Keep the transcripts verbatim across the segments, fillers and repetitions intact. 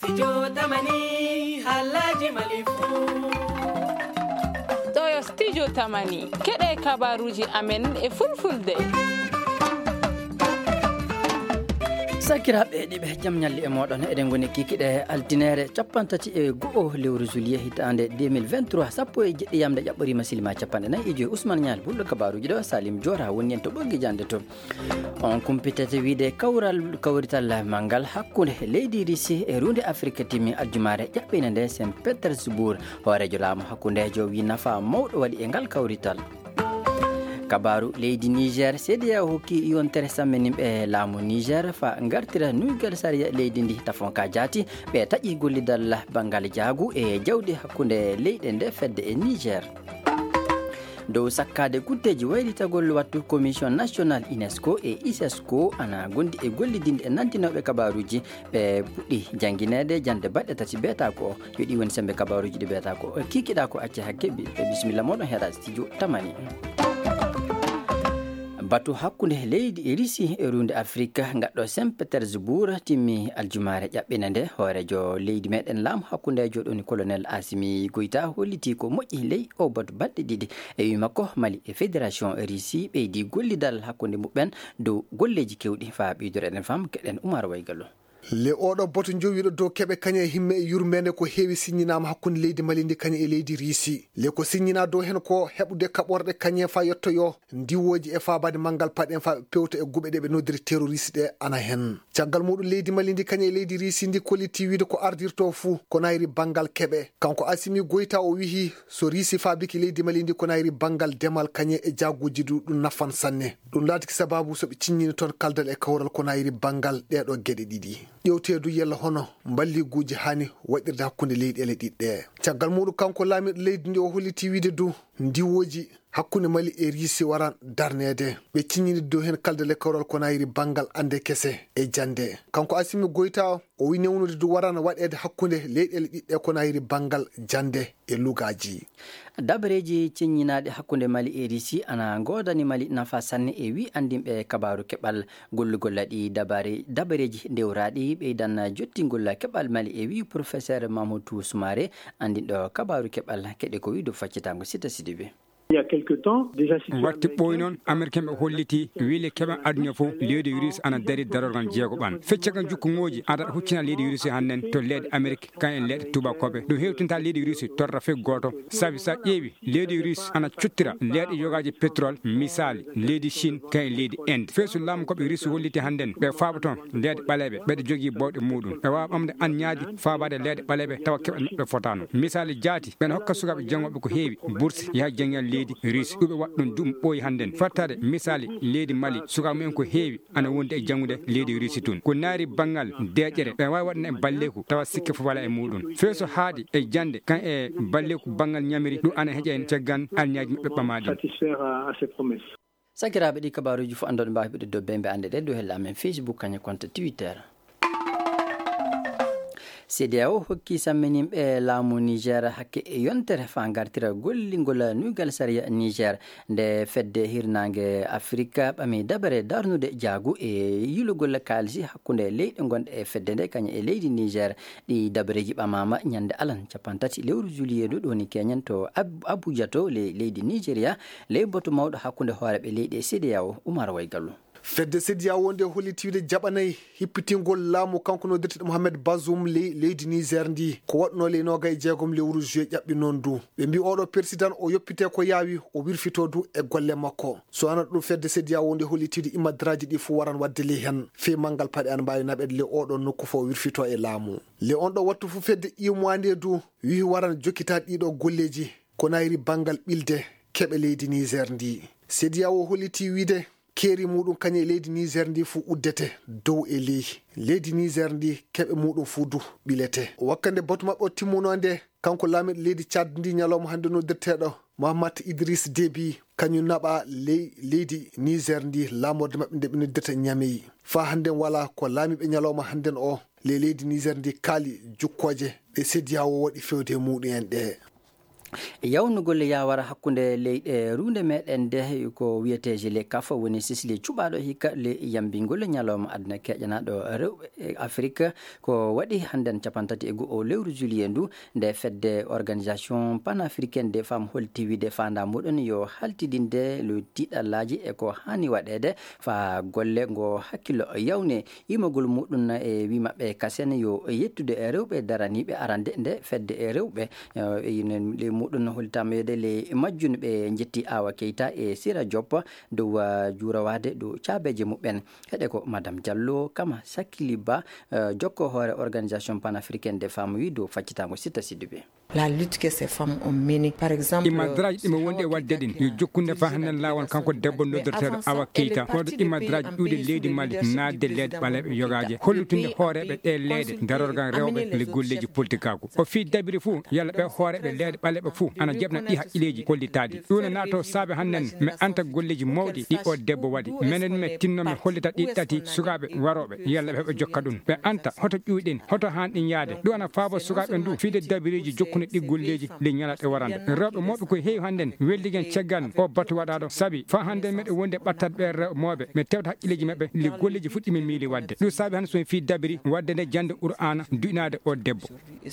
Studio Tamani Halaji Malifu. Ɗo studio Tamani keɗe kabaruji amen e fulfulde. sakiraɓe ɗiɓe jaam ñalli e moɗon eɗen goni kikiɗe altinere capantati e go'o lewru juillet hitande deux mille vingt-trois sappo e jeɗɗi yamde ƴaɓɓorima silima capanɗe nayyi e joyi ousmane ñal bulɗo kabaruji ɗo salim diora woni en to ɓoggi jande to on kumpitete wiide kawral kawrital mangal hakkude leydi Russie e runde Afrique timmi aljumare ƴaɓɓine nde Saint Petersbourg hoorejo laamu hakkudejo wi nafa mawɗo waɗi e ngal kawrital. kabaru leydi Niger C D A O hokki yontere samminimɓe laamu Niger fa gartira nuygal sariya leydi ndi tafonka jaati ɓe taƴi gollidal bangal jaagu e jawdi hakkunde leyɗe nde fedde e Niger. dow sakkade guddeji waylitagol wattu commission national UNESCO e ISESCO ana gondi e gollidinde e nantinoɓe kabaruji ɓe puɗɗi janguinede jande baɗɗe tati beeta ko yoɗi woni sembe kabaruji ɗi beeta ko kikiɗa ko acce hakke bisimilla moɗon heeɗa studio Tamani. batu hakkunde leydi e Russie e runde Afrique gadɗo Saint Petersbourg timmi aljumare ƴaɓɓine nde hoorejo leydi meɗen laam hakkundejo ɗoni colonel Assimi Goïta holliti ko moƴƴi ley o batu balɗe ɗiɗi e wi makko Mali e fédération Russie ɓeydi gollidal hakkunde muɓɓen dow golleji kewɗi fa ɓeydore eɗen fam keɗen Oumar Waygallo. le oɗo boto jowiɗo dow keɓe kañe himme e yurmede ko heewi signanama hakkude leydi Mali ndi kañe e leydi Russie le ko signana dow hen ko heɓude kaɓorɗe kañe fa yettoyo ndiwoji e fabade manggal paɗen fa pewto e guɓe ɗe ɓe noddiri terroriste ɗe ana hen caggal muɗum leydi Mali ndi kañe e leydi Russie ndi kolliti wiide ko ardirto fou ko nayri banggal keɓe kanko Assimi Goïta o wihi so Russie fabiki leydi Mali ndi ko nayri banggal demal kañe e jagguji du ɗum nafan sanne ɗum laatiki sababu soɓe ciññini toon kaldal e kawral ko nayri banggal ɗeɗo gueɗe ɗiɗi ƴewtedu yella hono mballiguji hani waɗirde hakkude leyɗele ɗiɗɗe caggal muɗum kanko laamiɗo leydi ndi o holliti wiide du ndiwoji hakkude Mali e Russie waran darnede ɓe ciññini dow hen kaldale kawral ko nayri banggal ande kese e jande kanko Assimi Goïta o wi newnude du warana waɗede hakkude leyɗele ɗiɗɗe ko nayri banggal jande e lugaji. dabareji ciññinaɗe hakkude Mali e Russie ana godani Mali nafa sanne e wi andinɓe kabaru keɓal gollugol ɗi dabare dabareji dewraɗi ɓeydan jottingol keɓal Mali e wi professeur Mamadou Soumaré andinɗo kabaru keɓal keɗe ko wi dow faccitango Sita Sidibé. Il y a quelque temps, déjà watti ɓoy noon américain ɓe holliti wiile keɓen aduna fof leydi Russie ana dari darorgal jeego ɓan feccagal jukkuŋoji aɗaɗa huccina leydi Russie hannen to leyɗe Amérique kan en leyɗe tubakoɓe ɗum hewtinta leydi Russie torra fe goto saabi sa ƴeewi leydi Russie ana cuttira leyɗe yogaji pétrole misali leydi Chine kan en leydi Inde feesu laamu koɓe Russie holliti hannden ɓe faaba toon leyɗe ɓaleɓe ɓeɗe jogui bawɗe muɗum ɓe wawa ɓamde anñaadi fabade leyɗe ɓaleɓe tawa keɓal maɓɓe fotano misali jaati ɓen hokka sukaɓe jangoɓe ko heewi bourse yaha janggal leydi Russie ɗuɓe waɗɗum dum ɓooyi hannden fattade misali leydi Mali sukaɓe mumen ko heewi ana wonde e jangude leydi Russie tun ko naari banggal deƴƴere ɓe wawi waɗana e balleku tawa sikke fof wala e muɗum feeso haadi e jande kan e balleku banggal ñamiri ɗum ana heeƴa en caggan alñaji maɓɓe ɓamaɗi sakiraɓe ɗi kabaruji fo andoɗe mbawi ɓeɗe dobbe ɓe ande ɗe dow hella men Facebook kañe compte Twitter. C D A O hokki samminimɓe laamu Niger hakke e yontere fa gartira gollingol nuygal sariya Niger nde fedde hirnangue Afrique ɓami dabare darnude jaagu e yilugol kaalisi hakkude leyɗe gonɗe e fedde nde kañum e leydi Niger ɗi dabareji ɓamama ñande alan capantati lewru juillet ɗo ɗoni keñen to Abuja to le leydi Nigeria ley boto mawɗo hakkude hooreɓe leyɗe C D A O Oumar Waygallo. fedde C D A O nde hollitiwde jaɓanayi hippitingol laamu kanko nodirteɗo Mohamed Bazoum ley leydi Niger ndi ko waɗno le noga e jeegom lewru juillet ƴaɓɓi noon du ɓe mbi oɗo président o yoppite ko yaawi o wirfito du e golle makko so ana ɗum fedde C D A O nde hollitiwde imadraji ɗi fo waran wadde le hen fe manggal paɗe an mbawi naɓede le oɗo nokku fo wirfito e laamu le on ɗo wattu fu fedde imois nde du wi waran jokkitade ɗiɗo golleji ko nayri banggal ɓilde keɓe leydi Niger ndi C D A O holliti wiide keeri muɗum kañe e leydi Niger ndi fu uddete dow e ley leydi Niger ndi keɓe muɗum fu du ɓilete wakkande batu maɓɓe o timmunode kanko laamiɗo leydi Tchad ndi ñalawma hande noddirteɗo Mahamat Idriss Déby kañum naɓa ley leydi Niger ndi laamorde maɓɓe nde ɓe noddirta Niamey fa hannden wala ko laamiɓe ñalawma hannden o le leydi Niger ndi kaali jukkoje ɗe C D A O waɗi fewde muɗum en ɗe yawnugol yawara hakkunde leyɗe runde meɗen nde ko wiyeteje le kafa woni sisili cuɓaɗo hikka le yambingol ñalawma aduna keƴanaɗo rewɓe afrique ko waɗi hannden capantati e go'o lewru juillet ndu nde fedde organisation panafricaine des femmes holti wide fanda muɗum yo haltidinde le tiɗallaji e ko hani waɗede fa golle ngo hakkillo yawne yimagol muɗum e wimaɓe kasen yo yettude e rewɓe daraniɓe arande nde fedde e rewɓe le muɗum holtamede le majjun ɓe jetti Awa Keita e Sira Diop dow juurawade dow caabeje muɓen heɗe ko madame Diallo kama sakkili ba jokko hoore organisation panafricaine des femmes wi dow faccitango Sita Sidibé. La lutte que ces femmes ont menée, par exemple, imadraji ɗimo wonde wadde ɗin yo jokkunde fa hannen lawol kanko debbo noddirteɗo Awa Keita hoɗo imadraji ɗuuɗe leydi Mali naatde leyɗe ɓaleɓe yogaje hollutunde hooreɓe ɗe leyɗe darorgal rewɓe le golleji politique ako o fi dabiri fou yalla ɓe hooreɓe leyɗe ɓaleɓe fou ana jebna ɗi haqqileji hollitaɗi ɗum ne naato saabe hannen mi anta golleji mawɗi ɗi o debbo waɗi minen me tinnomi hollita ɗi tati sukaɓe waroɓe yalla ɓeɓe jokka ɗum ɓe anta hoto ƴuyɗen hoto hanɗin yaade ɗum ana faabo sukaɓe ndu fiide dabiriji jokkude ɗi golleji le ñalaɗe warande rewɓe mawɓe koye heewi hannden welligen caggal o batu waɗaɗo saabi fa hannde meɗe wonde ɓattat ɓe rewɓe mawɓe mi tewta haqqileji maɓɓe le golleji fuɗɗimi miili wadde ɗum saabi hannde somi fi dabiri wadde nde jande Qur'ana du'inade o debbo.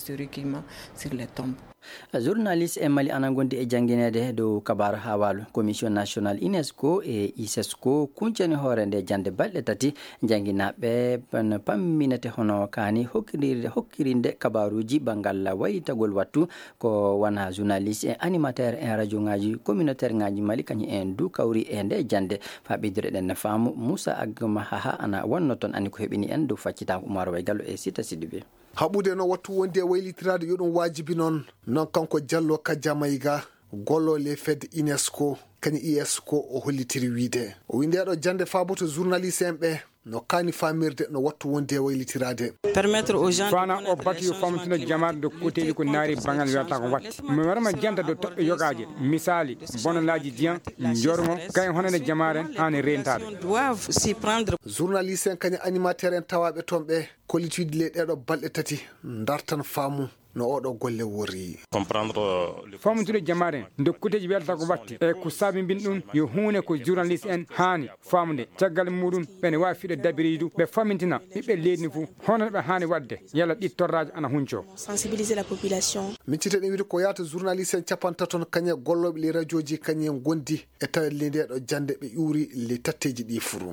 Journaliste e Mali ana gondi e janginede dow kabaru hawalu commission nationale UNESCO e ISESCO kuncani hoore nde jande balɗe tati janginaɓe pamminete hono kani hokkirinde hokkirinde kabaruji bangal wayitagol wattu ko wana journaliste et animateur en radio ngaji communautaire ngaji Mali kañum en du kawri e nde jande fa ɓeydire ɗen faamu Moussa Agma Haha ana wonno toon anni ko heɓini en dow faccitako Oumar Way Gallo e Sita Sidibé. haɓude no wattu wonde waylitirade yo ɗum wajibi noon noon kanko Diallo Kadja Mayiga gollole fedde UNESCO kañum ISCO o hollitiri wiide o wi ndeɗo jande faaboto journaliste en ɓe no kaani famirde no wattu wonde waylitirade fana o batu yo famtude jamade do koteji ko naari bangal wiyata ko watti mi warma janta do toɓɓe yogaje misali bonolaji diyan jormo kayen honande jamaren hani rentade journaliste en kañum animateur en tawaɓe toon ɓe kollitude le ɗeɗo balɗe tati dartan faamu no oɗo golle wori famtude jamaren do koteji wiyata ko watti e ko saabi bin ɗum yo hunde ko journaliste en hani famude caggal muɗum ɓene wawi fiɗe dabiridu ɓe famintina ɓiɓɓe leydi ni fou hono ɓe hani wadde yalla ɗi torraji ana hunco sensibiliser la population miccite ɗen wiide ko yata journaliste en capantaton kañe golloɓe le radioji kañen gondi e tawa le ndeɗo jande ɓe ƴuuri le tatteji ɗi furu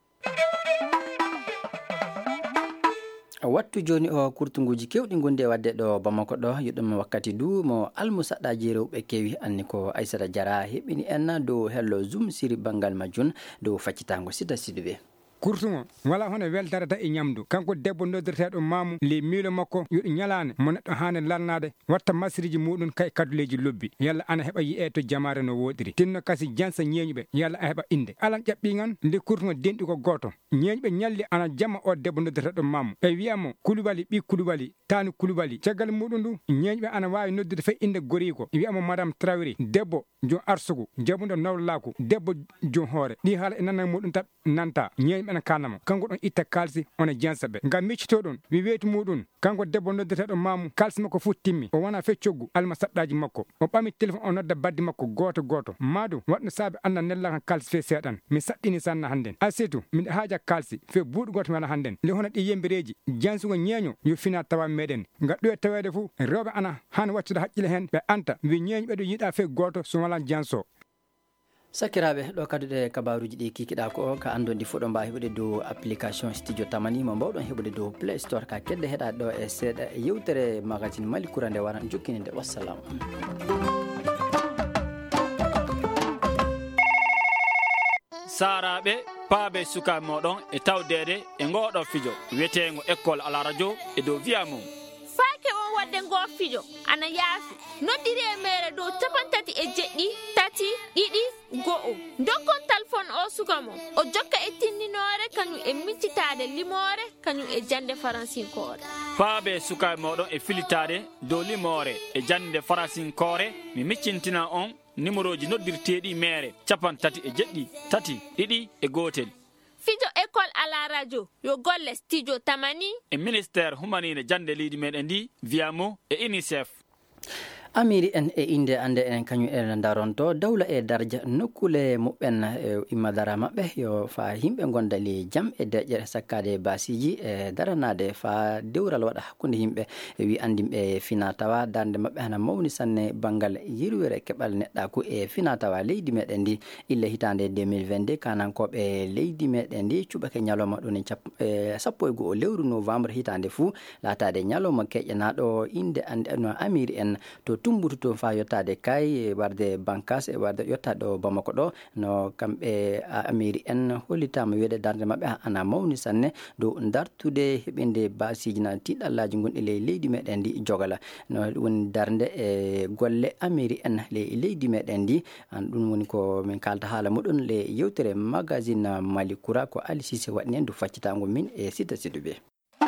wattu joni o kurtunguji kewɗi gondi e wadde ɗo Bamako ɗo yoɗɗum wakkati du mo almusaɗɗaji rewɓe kewi anni ko Aissata Diarra heɓini en dow hello zoom siri bangal majjun dow faccitango Sita Sidibé. kurtugo wala hono weltarata e ñamdu kanko debbo noddirteɗo mamu le miilo makko yoɗo ñalane mo neɗɗo hane larnade watta masiriji muɗum kay kaduleji lobbi yalla ana heɓa yi'e to jamare no woɗiri tinno kasi jansa ñeeñuɓe yalla a heɓa inde alan ƴaɓɓigan nde kurtugo denɗi ko goto ñeeñuɓe ñalli ana jamma o debbo noddirteɗo mamu e wiyamo Kulubali ɓi Kulubali tani Kulubali caggal muɗum ndu ñeeñuɓe ana wawi noddude fe inde goriko wiyamo madame Traoré debbo jon arsugu jabuɗo nawlaku debbo jon hoore ɗi haala e nana muɗum tab nanta ñeeñuɓe ene kalnamo kanko ɗon itta kalsi ona jansa ɓe ngam miccito ɗum wi weeti muɗum kanko debbo noddeteɗo mamu kalsi makko fu timmi o wona fe coggu alma saɗɗaji makko o ɓami téléphone o nodda baddi makko goto goto madu waɗno saabi anda nella kan kalsi fe seeɗan mi saɗɗini sanna hannden asetu miɗa haaja kalsi fe buuɗu goto wala hannden nde hono ɗi yembireji jansugo ñeeño yo fina tawa meɗen ngam ɗo e tawede fu rewɓe ana han waccude haqqille hen ɓe anta wi ñeeño ɓeɗo yiiɗa fe goto so wala janso sakiraɓe ɗo kaduɗe kabaruji ɗi kikiɗa ko ka andondi fuɗo mba heɓude dow application studio tamani mo mbawɗon heɓude dow play store ka kedde heɗa ɗo e seeɗa yewtere magazine Mali kurande waran jokkininde wassalamu saraɓe paabe sukaɓe moɗon e tawdede e ngoɗo fijo wiyetego école à la radio e dow wiya mum fake o wadde ngo fijo ana yaafi noddiri e mere dow capantati e jeɗɗi tati ɗiɗi go'o dokkon téléphone o suka mo o jokka e tindinore kañum e miccitade limore kañum e jande faransinkore paabe sukaɓe moɗon e filitade dow limore e jande faransinkore mi miccintina on numéro ji noddirteɗi mere capan tati e jeɗɗi tati ɗiɗi e gotel fijo école à la radio yo golle studio tamani e ministère humanine jande leydi meɗen ndi wiyamo e UNICEF amiri en e inde ande en kañum en daronto dawla e darja nokkule muɓen e immadara mabɓe yo fa himɓe gondali jam e deƴƴere sakkade basiji e daranade fa dewral waɗa hakkunde yimɓe wi andimɓe fina tawa darde mabɓe hana mawni sanne banggal yirwere keɓal neɗɗaku e fina tawa leydi meɗen ndi ille hitande deux mille vingt-deux kanankoɓe leydi meɗen ndi cuɓake ñalawma ɗum e sappo e goho lewru novembre hitande fou latade ñalawma keƴƴanaɗo inde ande no amiri en to tumbutu to fa yottade kay warde bankas e warde yottade ɗo Bamako ɗo no kamɓe amiri en hollitama wiide darde mabɓe ana mawni sanne dow dartude heɓinde basiji na tiɗallaji gonɗi ley leydi meɗen ndi jogala no woni darde e golle amiri en ley leydi meɗen ndi an ɗum woni ko min kalta haala muɗum le yewtere magazine Mali Koura ko Ali Cissé waɗni en du faccitango min e Sita Sidibé.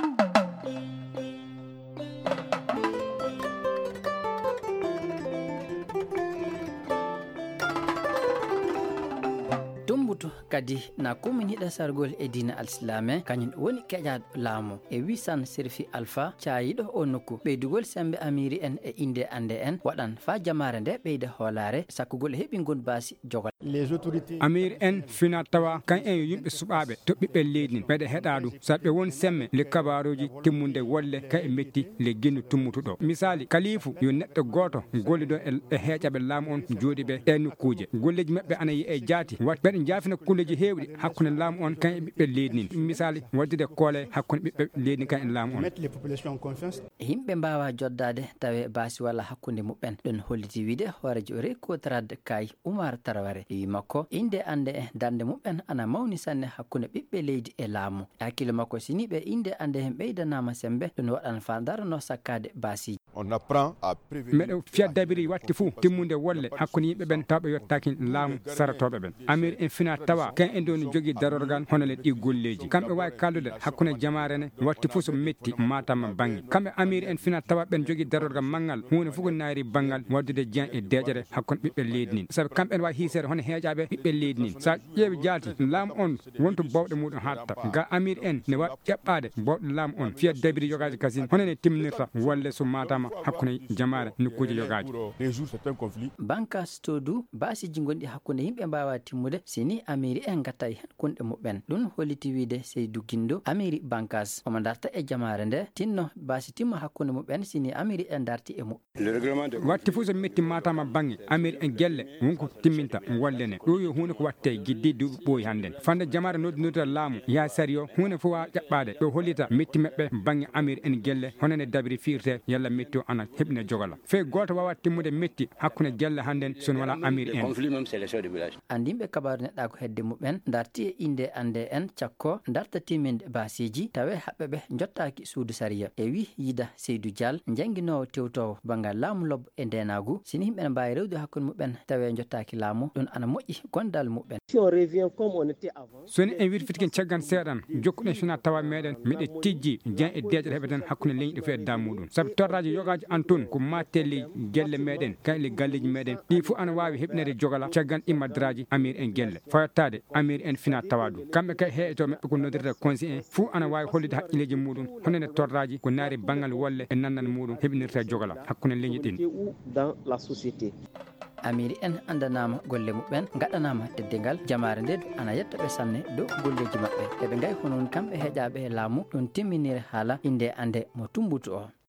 kadi na commune hiɗa sargol e dina alislame kañum woni keƴaɗo laamu e wisan serfi alpha cayiɗo o nokku ɓeydugol sembe amiri en e inde ande en waɗan fa jamare nde ɓeyda hoolare sakkugol heɓingol basi jogol amiri en fina tawa kan en yo yimɓe suɓaɓe to ɓiɓɓe leydi nin ɓeɗa heɗa ɗum saɓe won semme le kabaruji timmude wolle ka e metti le guinnu tummutuɗo misali kalifu yo neɗɗo goto golle ɗo e heeƴaɓe laamu on jooɗi ɓe e nokkuje golleji mabɓe ana yi e jaati wat ɓeɗe jaafina kulleji hewɗi hakkude laamu on kan e ɓiɓɓe leydi nin misali waddude koole hakkude ɓiɓɓe leydi kan e laamu on yimɓe mbawa joddade tawe basi walla hakkude muɓɓen ɗon holliti wiide hoorejo rekotrade kay Oumar Taraware wi makko inde ande e darde muɓɓen ana mawni sanne hakkude ɓiɓɓe leydi e laamu hakkille makko sini ɓe inde ande hen ɓeydanama sembe ɗum waɗan fa darano sakkade basiji meɗe fiyaddabiri watti fou timmude wolle hakkude yimɓe ɓen tawɓe yettaki laamu saratoɓe ɓen amiri en fina tawa kan en doni jogui darorgal hono le ɗi golleji kamɓe wawi kaldude hakkude jamarene watti fou so metti matama banggue kamɓe amiri en fina tawa ɓen jogui darorgal manggal hunde foof ko naari banggal waddude dian e deƴere hakkude ɓiɓɓe leydi nin saabu kamɓen wawi hisere hono heeƴaɓe ɓiɓɓe leydi nin sa ƴeewi jaati laamu on wonto bawɗe muɗum hatta ga amiri en ne waɗ ƴeɓɓade bawɗe laamu on fiyaddabiri yogaji kasine hono ne timminirta wolle so matama hakkude jamare nokkuji yogaji bankas todu basiji gonɗi hakkude yimɓe mbawa timmude sini amiri en gattay hen kunɗe muɓɓen ɗum holliti wiide Seydou Guindo amiri bankas omo darta e jamare nde tinno basi timma hakkude muɓɓen sini amiri en darti e muɓɓe watti fo so metti matama banggue amiri en gelle wonko timminta wollene ɗo yo hunde ko watte guiddi duuɓi ɓooyi hannden fande jamare noddinirta laamu ya sari o hunde fo wawa ƴaɓɓade ɗo hollita metti mabɓe banggue amiri en gelle honone dabiri firte yalla metti o ana heɓine jogala fe goto wawa timmude metti hakkude gelle hannden sono wala amiri en andimɓe kabaru neɗɗa ko hedde muɓɓen darti e inde ande en cakko darta timminde basiji tawe haɓɓeɓe jottaki suudu sariya e wi yida Seydou Dial jangguinowo tewtowo banggal laamu lobbo e ndenagu sini yimɓe mbawi rewde hakkude muɓɓen tawe jottaki laamu ɗum ana moƴƴi gondal muɓɓen soni en wirfitiken caggan seeɗan jokkuɗen fina tawa meɗen miɗe tijji dian e deƴƴere heɓeten hakkude leñƴi ɗo fe e dammuɗum saabu torraji yogaji an toon ko mattelli gelle meɗen kayle galleji meɗen ɗi fo ana wawi heɓinede jogala caggan immadiraji amiri en gelle fayottade amiri en fina tawa ɗum kamɓe kay heeto mabɓe ko nodirta conseil en fou ana wawi hollide haqqilleji muɗum honone torraji ko naari banggal wolle e nannan muɗum heɓinirta jogala hakkude leñƴi ɗin amiri en andanama golle muɓɓen gaɗanama teddengal jamare nde ana yettaɓe sanne dow golleji mabɓe eɓe gay honon kamɓe heeƴaɓe e laamu ɗum timminire haala inde ande mo tumbutu o